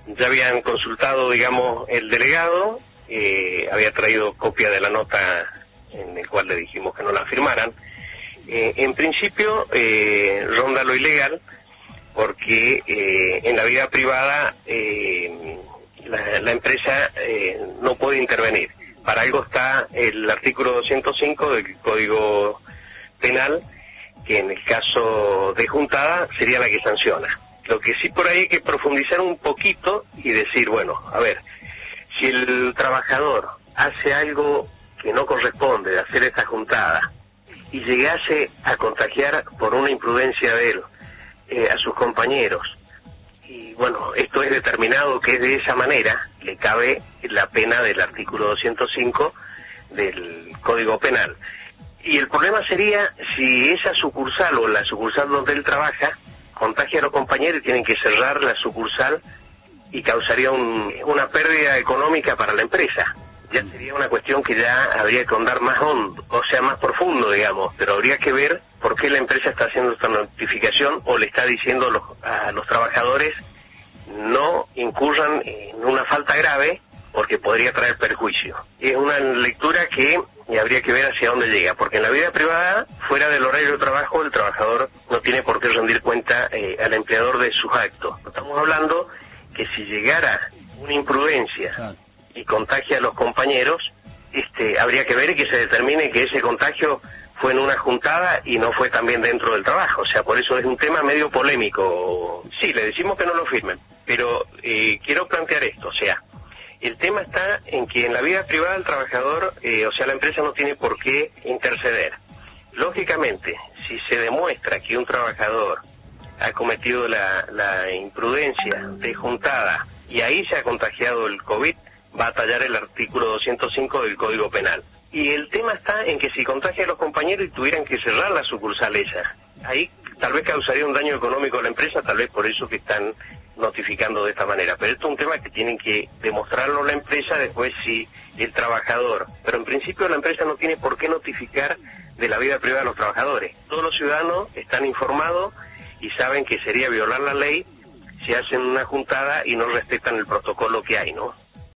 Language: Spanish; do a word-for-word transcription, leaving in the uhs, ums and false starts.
Ya habían consultado, digamos, el delegado, eh, había traído copia de la nota en el cual le dijimos que no la firmaran. Eh, en principio, eh, ronda lo ilegal, porque eh, en la vida privada eh, la, la empresa eh, no puede intervenir. Para algo está el artículo doscientos cinco del Código Penal, que en el caso de juntada sería la que sanciona. Lo que sí por ahí hay que profundizar un poquito y decir, bueno, a ver, si el trabajador hace algo que no corresponde de hacer esta juntada y llegase a contagiar por una imprudencia de él eh, a sus compañeros, y bueno, esto es determinado que es de esa manera, le cabe la pena del artículo doscientos cinco del Código Penal. Y el problema sería si esa sucursal o la sucursal donde él trabaja contagia a los compañeros y tienen que cerrar la sucursal y causaría un, una pérdida económica para la empresa. Ya sería una cuestión que ya habría que ahondar más hondo, o sea, más profundo, digamos, pero habría que ver por qué la empresa está haciendo esta notificación o le está diciendo a los, a los trabajadores no incurran en una falta grave porque podría traer perjuicio. Es una lectura que habría que ver hacia dónde llega, porque en la vida privada, fuera del horario de trabajo, el trabajador no tiene por qué rendir cuenta eh, al empleador de sus actos. Estamos hablando que si llegara una imprudencia y contagia a los compañeros, este, habría que ver y que se determine que ese contagio fue en una juntada y no fue también dentro del trabajo. O sea, por eso es un tema medio polémico. Sí, le decimos que no lo firmen, pero eh, quiero plantear esto, o sea, el tema está en que en la vida privada el trabajador, eh, o sea, la empresa no tiene por qué interceder. Lógicamente, si se demuestra que un trabajador ha cometido la, la imprudencia de juntada y ahí se ha contagiado el COVID, va a tallar el artículo doscientos cinco del Código Penal. Y el tema está en que si contagia a los compañeros y tuvieran que cerrar la sucursal esa, ahí tal vez causaría un daño económico a la empresa, tal vez por eso que están notificando de esta manera. Pero esto es un tema que tienen que demostrarlo la empresa, después si el trabajador. Pero en principio la empresa no tiene por qué notificar de la vida privada de los trabajadores. Todos los ciudadanos están informados y saben que sería violar la ley si hacen una juntada y no respetan el protocolo que hay, ¿no?